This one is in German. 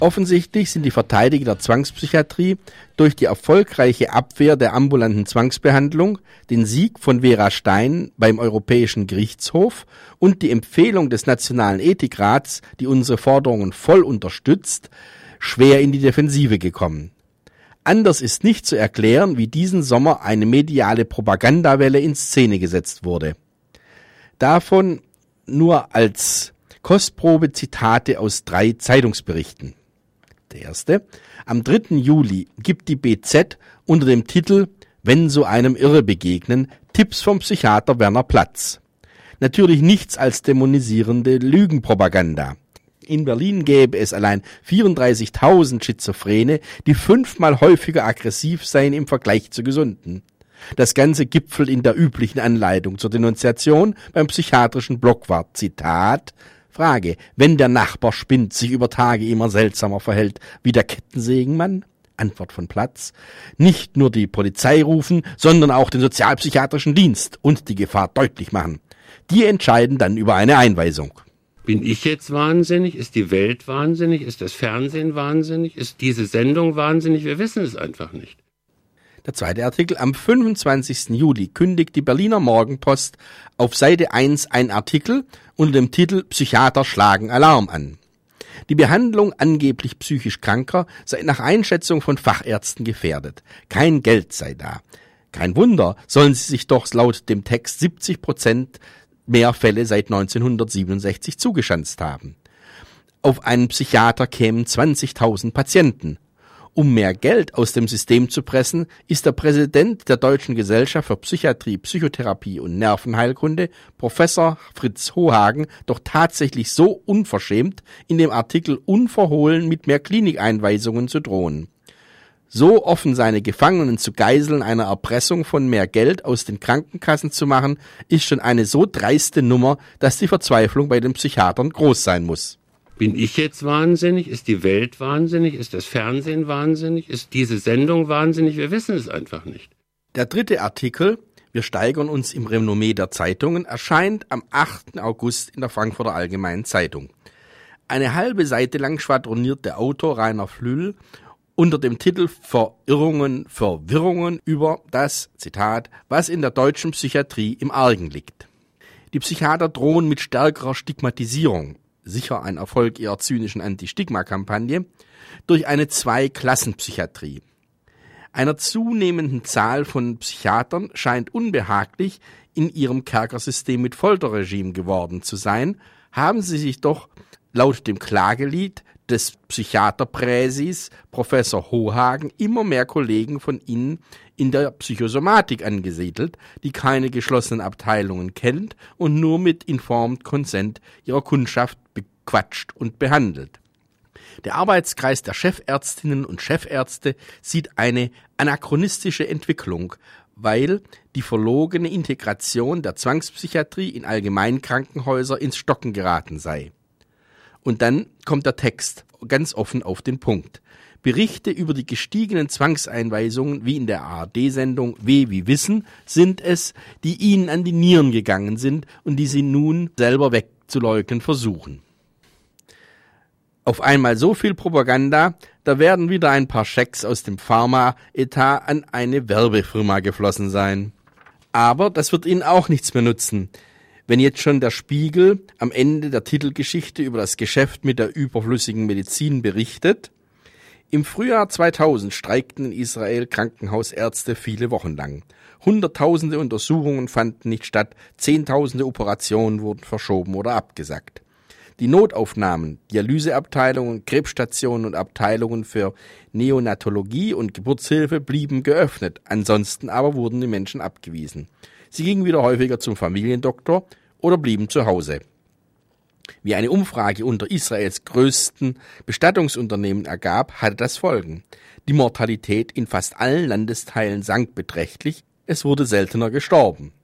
Offensichtlich sind die Verteidiger der Zwangspsychiatrie durch die erfolgreiche Abwehr der ambulanten Zwangsbehandlung, den Sieg von Vera Stein beim Europäischen Gerichtshof und die Empfehlung des Nationalen Ethikrats, die unsere Forderungen voll unterstützt, schwer in die Defensive gekommen. Anders ist nicht zu erklären, wie diesen Sommer eine mediale Propagandawelle in Szene gesetzt wurde. Davon nur als Kostprobe Zitate aus 3 Zeitungsberichten. Der erste: Am 3. Juli gibt die BZ unter dem Titel »Wenn so einem Irre begegnen« Tipps vom Psychiater Werner Platz. Natürlich nichts als dämonisierende Lügenpropaganda. In Berlin gäbe es allein 34.000 Schizophrene, die 5-mal häufiger aggressiv seien im Vergleich zu Gesunden. Das Ganze gipfelt in der üblichen Anleitung zur Denunziation beim psychiatrischen Blockwart. Zitat: Frage: Wenn der Nachbar spinnt, sich über Tage immer seltsamer verhält wie der Kettensägenmann? Antwort von Platz: Nicht nur die Polizei rufen, sondern auch den sozialpsychiatrischen Dienst und die Gefahr deutlich machen. Die entscheiden dann über eine Einweisung. Bin ich jetzt wahnsinnig? Ist die Welt wahnsinnig? Ist das Fernsehen wahnsinnig? Ist diese Sendung wahnsinnig? Wir wissen es einfach nicht. Der zweite Artikel: Am 25. Juli kündigt die Berliner Morgenpost auf Seite 1 einen Artikel unter dem Titel »Psychiater schlagen Alarm« an. Die Behandlung angeblich psychisch Kranker sei nach Einschätzung von Fachärzten gefährdet. Kein Geld sei da. Kein Wunder, sollen sie sich doch laut dem Text 70% mehr Fälle seit 1967 zugeschanzt haben. Auf einen Psychiater kämen 20.000 Patienten. Um mehr Geld aus dem System zu pressen, ist der Präsident der Deutschen Gesellschaft für Psychiatrie, Psychotherapie und Nervenheilkunde, Professor Fritz Hohagen, doch tatsächlich so unverschämt, in dem Artikel unverhohlen mit mehr Klinikeinweisungen zu drohen. So offen seine Gefangenen zu Geiseln einer Erpressung von mehr Geld aus den Krankenkassen zu machen, ist schon eine so dreiste Nummer, dass die Verzweiflung bei den Psychiatern groß sein muss. Bin ich jetzt wahnsinnig? Ist die Welt wahnsinnig? Ist das Fernsehen wahnsinnig? Ist diese Sendung wahnsinnig? Wir wissen es einfach nicht. Der dritte Artikel, wir steigern uns im Renommee der Zeitungen, erscheint am 8. August in der Frankfurter Allgemeinen Zeitung. Eine halbe Seite lang schwadroniert der Autor Rainer Flüll unter dem Titel »Verirrungen, Verwirrungen« über das, Zitat, »was in der deutschen Psychiatrie im Argen liegt«. Die Psychiater drohen mit stärkerer Stigmatisierung, sicher ein Erfolg ihrer zynischen Anti-Stigma-Kampagne, durch eine Zweiklassenpsychiatrie. Einer zunehmenden Zahl von Psychiatern scheint unbehaglich in ihrem Kerkersystem mit Folterregime geworden zu sein, haben sie sich doch laut dem Klagelied des Psychiaterpräsis Professor Hohagen immer mehr Kollegen von ihnen in der Psychosomatik angesiedelt, die keine geschlossenen Abteilungen kennt und nur mit Informed Consent ihrer Kundschaft bequatscht und behandelt. Der Arbeitskreis der Chefärztinnen und Chefärzte sieht eine anachronistische Entwicklung, weil die verlogene Integration der Zwangspsychiatrie in Allgemeinkrankenhäuser ins Stocken geraten sei. Und dann kommt der Text ganz offen auf den Punkt. Berichte über die gestiegenen Zwangseinweisungen wie in der ARD-Sendung Weh wie Wissen sind es, die ihnen an die Nieren gegangen sind und die sie nun selber wegzuleugnen versuchen. Auf einmal so viel Propaganda, da werden wieder ein paar Schecks aus dem Pharma-Etat an eine Werbefirma geflossen sein. Aber das wird ihnen auch nichts mehr nutzen. Wenn jetzt schon der Spiegel am Ende der Titelgeschichte über das Geschäft mit der überflüssigen Medizin berichtet: Im Frühjahr 2000 streikten in Israel Krankenhausärzte viele Wochen lang. Hunderttausende Untersuchungen fanden nicht statt, Zehntausende Operationen wurden verschoben oder abgesagt. Die Notaufnahmen, Dialyseabteilungen, Krebsstationen und Abteilungen für Neonatologie und Geburtshilfe blieben geöffnet, ansonsten aber wurden die Menschen abgewiesen. Sie gingen wieder häufiger zum Familiendoktor oder blieben zu Hause. Wie eine Umfrage unter Israels größten Bestattungsunternehmen ergab, hatte das Folgen. Die Mortalität in fast allen Landesteilen sank beträchtlich, es wurde seltener gestorben.